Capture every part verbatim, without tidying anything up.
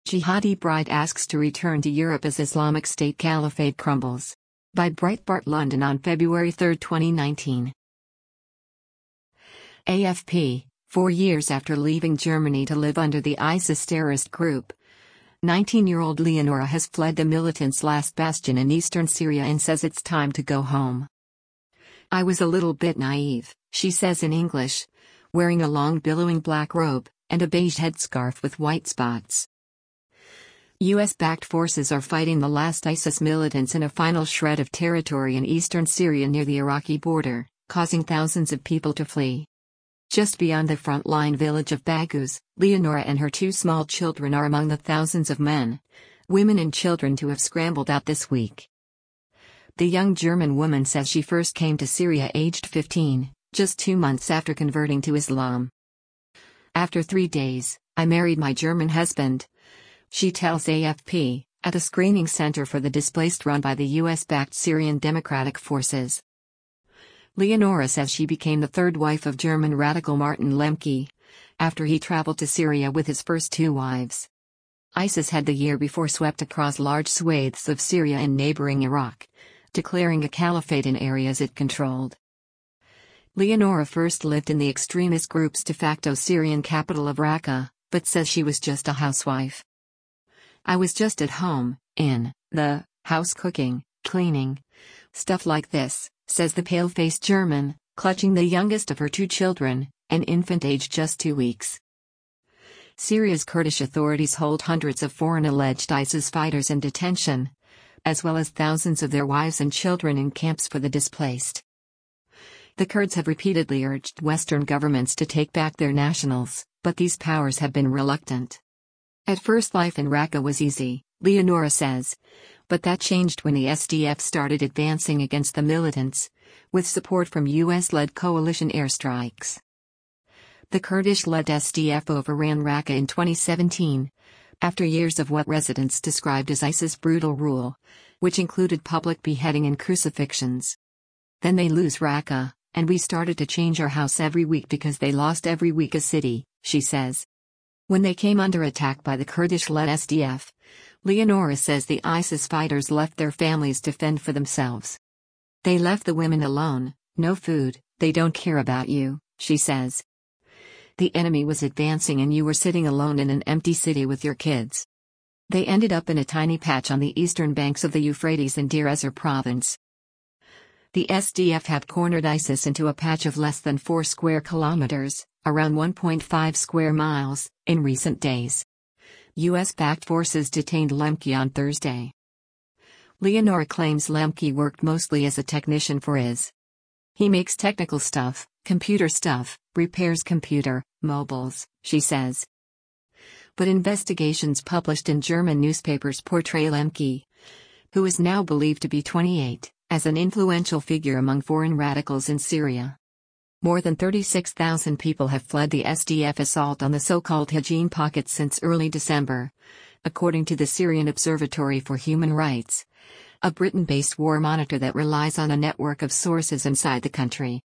Jihadi bride asks to return to Europe as Islamic State caliphate crumbles. By Breitbart London on February third, twenty nineteen. A F P, four years after leaving Germany to live under the ISIS terrorist group, nineteen-year-old Leonora has fled the militants' last bastion in eastern Syria and says it's time to go home. "I was a little bit naive," she says in English, wearing a long billowing black robe and a beige headscarf with white spots. U S-backed forces are fighting the last ISIS militants in a final shred of territory in eastern Syria near the Iraqi border, causing thousands of people to flee. Just beyond the front-line village of Baghouz, Leonora and her two small children are among the thousands of men, women and children to have scrambled out this week. The young German woman says she first came to Syria aged fifteen, just two months after converting to Islam. "After three days, I married my German husband," she tells A F P, at a screening center for the displaced run by the U S-backed Syrian Democratic Forces. Leonora says she became the third wife of German radical Martin Lemke, after he traveled to Syria with his first two wives. ISIS had the year before swept across large swathes of Syria and neighboring Iraq, declaring a caliphate in areas it controlled. Leonora first lived in the extremist group's de facto Syrian capital of Raqqa, but says she was just a housewife. "I was just at home, in the house cooking, cleaning, stuff like this," says the pale-faced German, clutching the youngest of her two children, an infant aged just two weeks. Syria's Kurdish authorities hold hundreds of foreign alleged ISIS fighters in detention, as well as thousands of their wives and children in camps for the displaced. The Kurds have repeatedly urged Western governments to take back their nationals, but these powers have been reluctant. "At first life in Raqqa was easy," Leonora says, but that changed when the S D F started advancing against the militants, with support from U S-led coalition airstrikes. The Kurdish-led S D F overran Raqqa in twenty seventeen, after years of what residents described as ISIS brutal rule, which included public beheading and crucifixions. "Then they lose Raqqa, and we started to change our house every week because they lost every week a city," she says. When they came under attack by the Kurdish-led S D F, Leonora says the ISIS fighters left their families to fend for themselves. "They left the women alone, no food, they don't care about you," she says. "The enemy was advancing and you were sitting alone in an empty city with your kids." They ended up in a tiny patch on the eastern banks of the Euphrates in Deir Ezzor province. The S D F have cornered ISIS into a patch of less than four square kilometers, around one point five square miles, in recent days. U S-backed forces detained Lemke on Thursday. Leonora claims Lemke worked mostly as a technician for I S I S. "He makes technical stuff, computer stuff, repairs computer, mobiles," she says. But investigations published in German newspapers portray Lemke, who is now believed to be twenty-eight, as an influential figure among foreign radicals in Syria. More than thirty-six thousand people have fled the S D F assault on the so-called Hajin pocket since early December, according to the Syrian Observatory for Human Rights, a Britain-based war monitor that relies on a network of sources inside the country.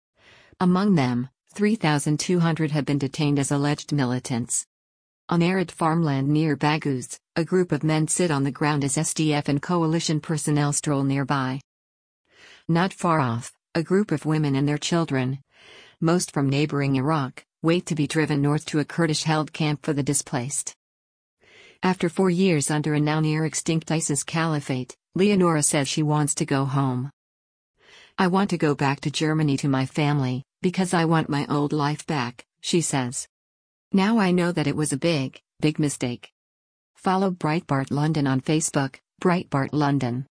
Among them, three thousand two hundred have been detained as alleged militants. On arid farmland near Baghouz, a group of men sit on the ground as S D F and coalition personnel stroll nearby. Not far off, a group of women and their children, most from neighboring Iraq, wait to be driven north to a Kurdish-held camp for the displaced. After four years under a now near-extinct ISIS caliphate, Leonora says she wants to go home. "I want to go back to Germany to my family, because I want my old life back," she says. "Now I know that it was a big, big mistake." Follow Breitbart London on Facebook, Breitbart London.